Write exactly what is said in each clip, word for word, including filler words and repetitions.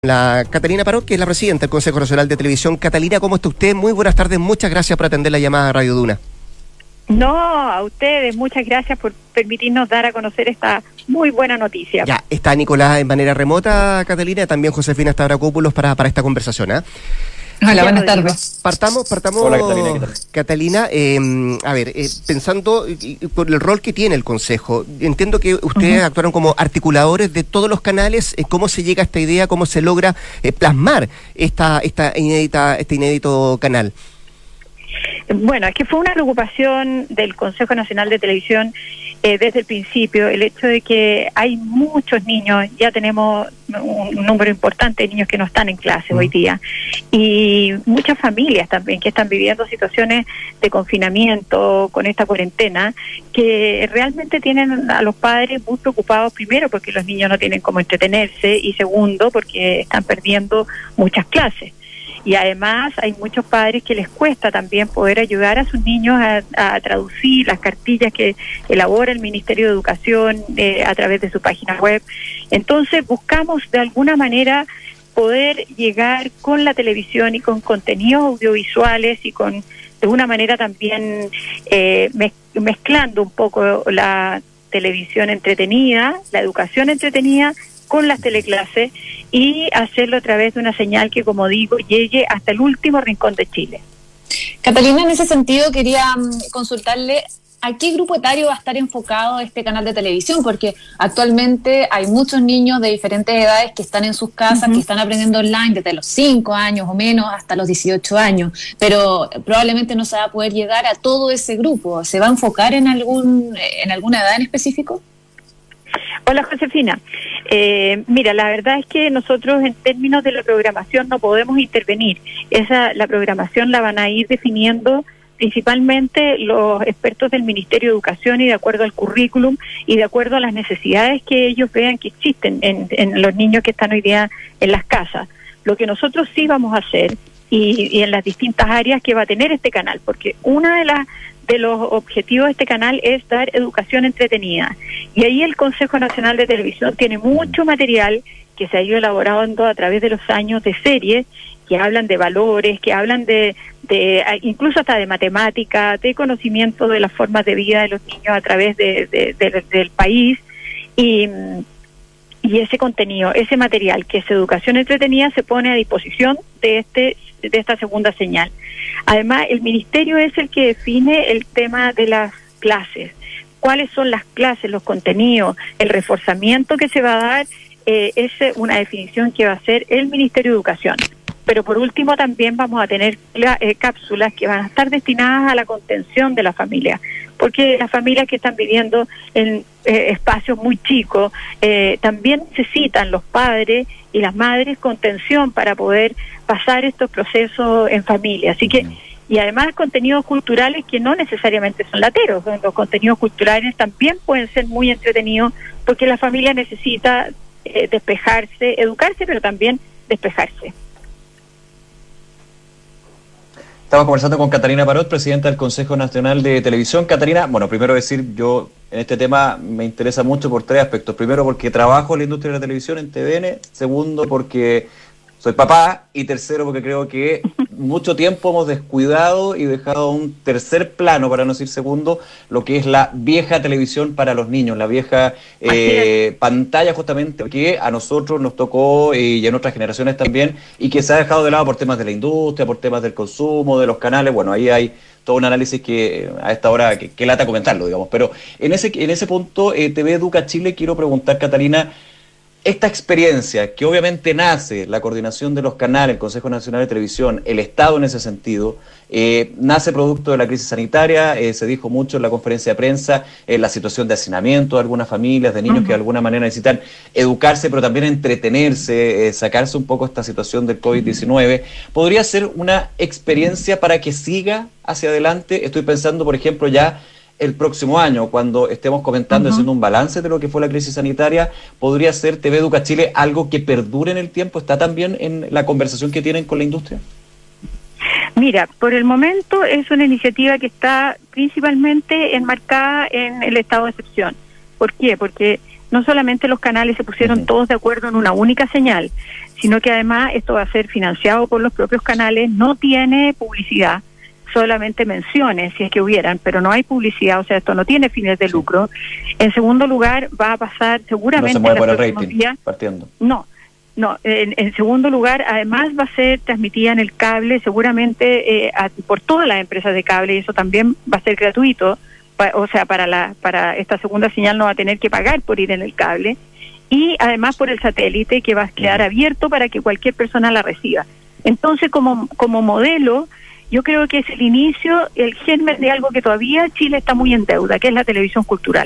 La Catalina Parot, que es la presidenta del Consejo Nacional de Televisión. Catalina, ¿cómo está usted? Muy buenas tardes, muchas gracias por atender la llamada a Radio Duna. No, a ustedes, muchas gracias por permitirnos dar a conocer esta muy buena noticia. Ya, está Nicolás en manera remota, Catalina, también Josefina Stavrakopoulos para, para esta conversación, ¿eh? Hola, buenas tardes. Partamos, partamos. Hola, Catalina, ¿qué tal? Catalina, eh, a ver, eh, pensando eh, por el rol que tiene el Consejo, entiendo que ustedes uh-huh. actuaron como articuladores de todos los canales. Eh, ¿Cómo se llega a esta idea? ¿Cómo se logra eh, plasmar esta, esta inédita, este inédito canal? Bueno, es que fue una preocupación del Consejo Nacional de Televisión eh, desde el principio, el hecho de que hay muchos niños, ya tenemos un número importante de niños que no están en clase mm. hoy día, y muchas familias también que están viviendo situaciones de confinamiento con esta cuarentena, que realmente tienen a los padres muy preocupados, primero porque los niños no tienen cómo entretenerse, y segundo porque están perdiendo muchas clases. Y además hay muchos padres que les cuesta también poder ayudar a sus niños a, a traducir las cartillas que elabora el Ministerio de Educación eh, a través de su página web. Entonces buscamos de alguna manera poder llegar con la televisión y con contenidos audiovisuales y con de una manera también eh, mez, mezclando un poco la televisión entretenida, la educación entretenida con las teleclases, y hacerlo a través de una señal que, como digo, llegue hasta el último rincón de Chile. Catalina, en ese sentido quería um, consultarle a qué grupo etario va a estar enfocado este canal de televisión, porque actualmente hay muchos niños de diferentes edades que están en sus casas, uh-huh. que están aprendiendo online desde los cinco años o menos hasta los dieciocho años, pero probablemente no se va a poder llegar a todo ese grupo. ¿Se va a enfocar en algún en alguna edad en específico? Hola, Josefina. Eh, mira, la verdad es que nosotros en términos de la programación no podemos intervenir. Esa, la programación la van a ir definiendo principalmente los expertos del Ministerio de Educación, y de acuerdo al currículum y de acuerdo a las necesidades que ellos vean que existen en, en los niños que están hoy día en las casas. Lo que nosotros sí vamos a hacer, y, y en las distintas áreas que va a tener este canal, porque una de las de los objetivos de este canal es dar educación entretenida, y ahí el Consejo Nacional de Televisión tiene mucho material que se ha ido elaborando a través de los años de series que hablan de valores, que hablan de, de incluso hasta de matemática, de conocimiento de las formas de vida de los niños a través de, de, de, del país, y y ese contenido, ese material que es educación entretenida, se pone a disposición de este de esta segunda señal. Además, el ministerio es el que define el tema de las clases, cuáles son las clases, los contenidos, el reforzamiento que se va a dar, eh, es una definición que va a hacer el Ministerio de Educación. Pero por último también vamos a tener eh, cápsulas que van a estar destinadas a la contención de la familia, porque las familias que están viviendo en eh, espacios muy chicos eh, también necesitan los padres y las madres contención para poder pasar estos procesos en familia. Así que, y además contenidos culturales que no necesariamente son lateros, los contenidos culturales también pueden ser muy entretenidos, porque la familia necesita eh, despejarse, educarse, pero también despejarse. Estamos conversando con Catalina Parot, presidenta del Consejo Nacional de Televisión. Catalina, bueno, primero decir, yo en este tema me interesa mucho por tres aspectos. Primero, porque trabajo en la industria de la televisión en T V N. Segundo, porque soy papá. Y tercero, porque creo que mucho tiempo hemos descuidado y dejado a un tercer plano, para no decir segundo, lo que es la vieja televisión para los niños, la vieja eh, pantalla justamente que a nosotros nos tocó y en otras generaciones también, y que se ha dejado de lado por temas de la industria, por temas del consumo, de los canales. Bueno, ahí hay todo un análisis que a esta hora, que, que lata comentarlo, digamos. Pero en ese, en ese punto, eh, T V Educa Chile, quiero preguntar, Catalina, esta experiencia, que obviamente nace, la coordinación de los canales, el Consejo Nacional de Televisión, el Estado en ese sentido, eh, nace producto de la crisis sanitaria, eh, se dijo mucho en la conferencia de prensa, eh, la situación de hacinamiento de algunas familias, de niños uh-huh. que de alguna manera necesitan educarse, pero también entretenerse, eh, sacarse un poco esta situación del COVID diecinueve. ¿Podría ser una experiencia para que siga hacia adelante? Estoy pensando, por ejemplo, ya el próximo año, cuando estemos comentando, uh-huh. haciendo un balance de lo que fue la crisis sanitaria, ¿podría ser T V Educa Chile algo que perdure en el tiempo? ¿Está también en la conversación que tienen con la industria? Mira, por el momento es una iniciativa que está principalmente enmarcada en el estado de excepción. ¿Por qué? Porque no solamente los canales se pusieron uh-huh. todos de acuerdo en una única señal, sino que además esto va a ser financiado por los propios canales, no tiene publicidad, solamente menciones, si es que hubieran, pero no hay publicidad, o sea, esto no tiene fines de lucro. En segundo lugar, va a pasar seguramente... No se mueve por el rating, días, partiendo. No, no. En, en segundo lugar, además va a ser transmitida en el cable, seguramente eh, a, por todas las empresas de cable, y eso también va a ser gratuito, pa, o sea, para la para esta segunda señal no va a tener que pagar por ir en el cable, y además por el satélite, que va a quedar abierto para que cualquier persona la reciba. Entonces, como como modelo, yo creo que es el inicio, el germen de algo que todavía Chile está muy en deuda, que es la televisión cultural.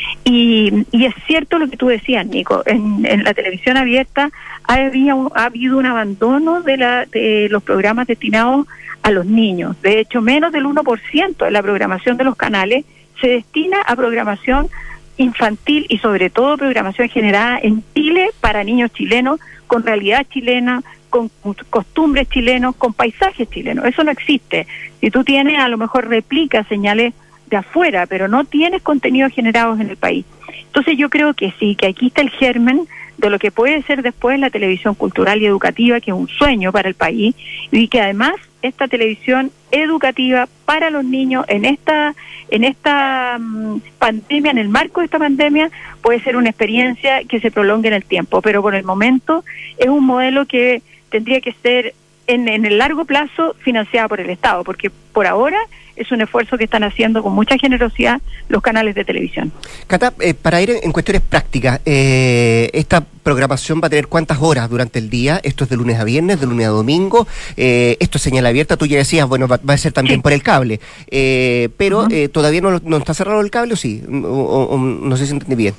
Y, y es cierto lo que tú decías, Nico, en, en la televisión abierta había un, ha habido un abandono de, la, de los programas destinados a los niños. De hecho, menos del uno por ciento de la programación de los canales se destina a programación infantil y sobre todo programación generada en Chile para niños chilenos, con realidad chilena, con costumbres chilenos, con paisajes chilenos. Eso no existe. Si tú tienes, a lo mejor replicas señales de afuera, pero no tienes contenidos generados en el país. Entonces yo creo que sí, que aquí está el germen de lo que puede ser después la televisión cultural y educativa, que es un sueño para el país, y que además esta televisión educativa para los niños en esta en esta um, pandemia, en el marco de esta pandemia, puede ser una experiencia que se prolongue en el tiempo, pero por el momento es un modelo que tendría que ser en, en el largo plazo financiada por el Estado, porque por ahora es un esfuerzo que están haciendo con mucha generosidad los canales de televisión. Cata, eh, para ir en cuestiones prácticas, eh, ¿esta programación va a tener cuántas horas durante el día? ¿Esto es de lunes a viernes, de lunes a domingo? Eh, ¿Esto es señal abierta? Tú ya decías, bueno, va, va a ser también sí. por el cable, eh, pero uh-huh. eh, ¿todavía no, no está cerrado el cable o sí? O, o, o, no sé si entendí bien.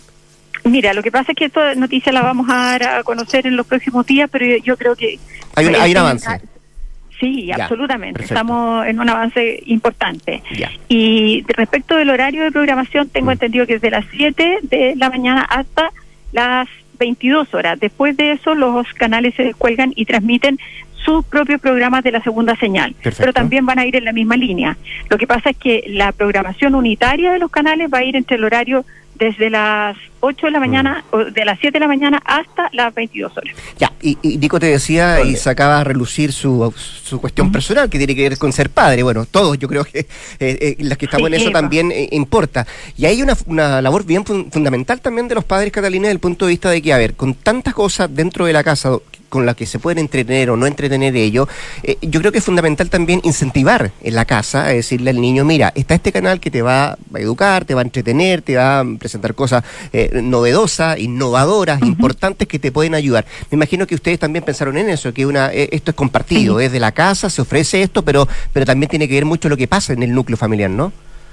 Mira, lo que pasa es que esta noticia la vamos a dar a conocer en los próximos días, pero yo, yo creo que... Hay un, hay un avance. Sí, ya, absolutamente. Perfecto. Estamos en un avance importante. Ya. Y respecto del horario de programación, tengo mm. entendido que es de las siete de la mañana hasta las veintidós horas. Después de eso, los canales se descuelgan y transmiten sus propios programas de la segunda señal. Perfecto. Pero también van a ir en la misma línea. Lo que pasa es que la programación unitaria de los canales va a ir entre el horario desde las ocho de la mañana, mm. o de las siete de la mañana hasta las veintidós horas. Ya, y, y Nico te decía, ¿Dónde? y sacaba a relucir su, su cuestión uh-huh. personal, que tiene que ver con ser padre. Bueno, todos, yo creo que eh, eh, las que estamos sí, en eso Eva. también eh, importa. Y hay una, una labor bien fun- fundamental también de los padres, Catalina, desde el punto de vista de que, a ver, con tantas cosas dentro de la casa con las que se pueden entretener o no entretener ellos, eh, yo creo que es fundamental también incentivar en la casa, es decirle al niño, mira, está este canal que te va a educar, te va a entretener, te va a presentar cosas eh, novedosas, innovadoras, uh-huh. importantes que te pueden ayudar. Me imagino que ustedes también pensaron en eso, que una eh, esto es compartido, es uh-huh. de la casa, se ofrece esto, pero pero también tiene que ver mucho lo que pasa en el núcleo familiar, ¿no?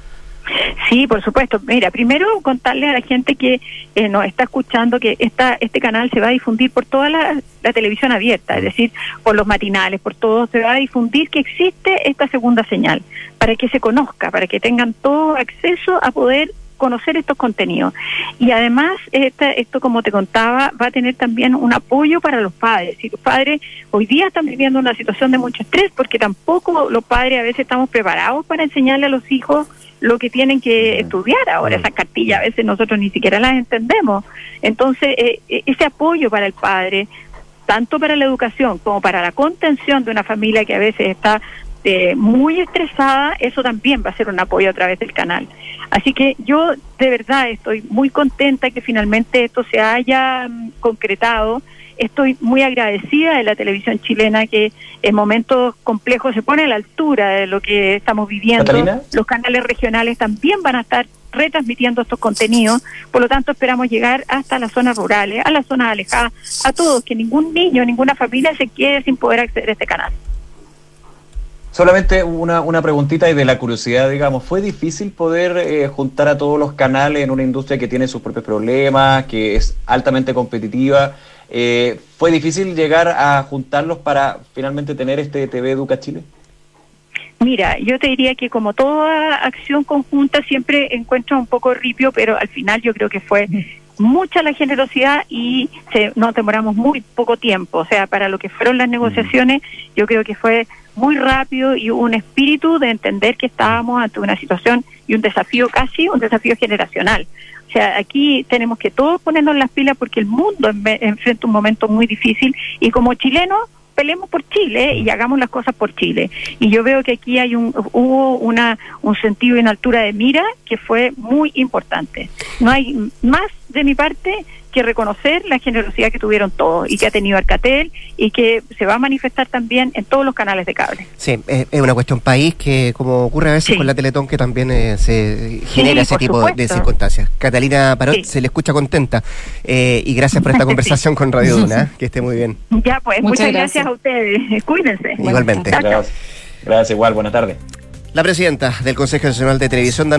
Sí, por supuesto. Mira, primero contarle a la gente que eh, nos está escuchando que esta, este canal se va a difundir por toda la, la televisión abierta, es decir, por los matinales, por todo, se va a difundir que existe esta segunda señal, para que se conozca, para que tengan todo acceso a poder conocer estos contenidos. Y además, esta, esto como te contaba, va a tener también un apoyo para los padres. Si los padres hoy día están viviendo una situación de mucho estrés, porque tampoco los padres a veces estamos preparados para enseñarle a los hijos lo que tienen que estudiar ahora. Esas cartillas a veces nosotros ni siquiera las entendemos. Entonces, eh, ese apoyo para el padre, tanto para la educación como para la contención de una familia que a veces está eh, muy estresada, eso también va a ser un apoyo a través del canal. Así que yo de verdad estoy muy contenta que finalmente esto se haya um, concretado. Estoy muy agradecida de la televisión chilena que en momentos complejos se pone a la altura de lo que estamos viviendo. ¿Catalina? Los canales regionales también van a estar retransmitiendo estos contenidos, por lo tanto esperamos llegar hasta las zonas rurales, a las zonas alejadas, a todos, que ningún niño, ninguna familia se quede sin poder acceder a este canal. Solamente una, una preguntita y de la curiosidad, digamos, ¿fue difícil poder eh, juntar a todos los canales en una industria que tiene sus propios problemas, que es altamente competitiva? Eh, ¿Fue difícil llegar a juntarlos para finalmente tener este T V Educa Chile? Mira, yo te diría que como toda acción conjunta siempre encuentra un poco ripio, pero al final yo creo que fue mucha la generosidad y se, nos demoramos muy poco tiempo. O sea, para lo que fueron las negociaciones, yo creo que fue muy rápido y un espíritu de entender que estábamos ante una situación y un desafío, casi un desafío generacional. O sea, aquí tenemos que todos ponernos las pilas porque el mundo enfrenta un momento muy difícil y como chilenos peleemos por Chile y hagamos las cosas por Chile. Y yo veo que aquí hay un hubo una un sentido y una altura de mira que fue muy importante. No hay más de mi parte que reconocer la generosidad que tuvieron todos y que ha tenido Alcatel y que se va a manifestar también en todos los canales de cable. Sí, es, es una cuestión país que, como ocurre a veces sí. con la Teletón, que también eh, se genera sí, ese tipo supuesto. de circunstancias. Catalina Parot sí. se le escucha contenta eh, y gracias por esta conversación sí. con Radio Duna, que esté muy bien. Ya pues, muchas, muchas gracias. gracias a ustedes, cuídense. Igualmente. Gracias. Gracias, igual, buenas tardes. La presidenta del Consejo Nacional de Televisión,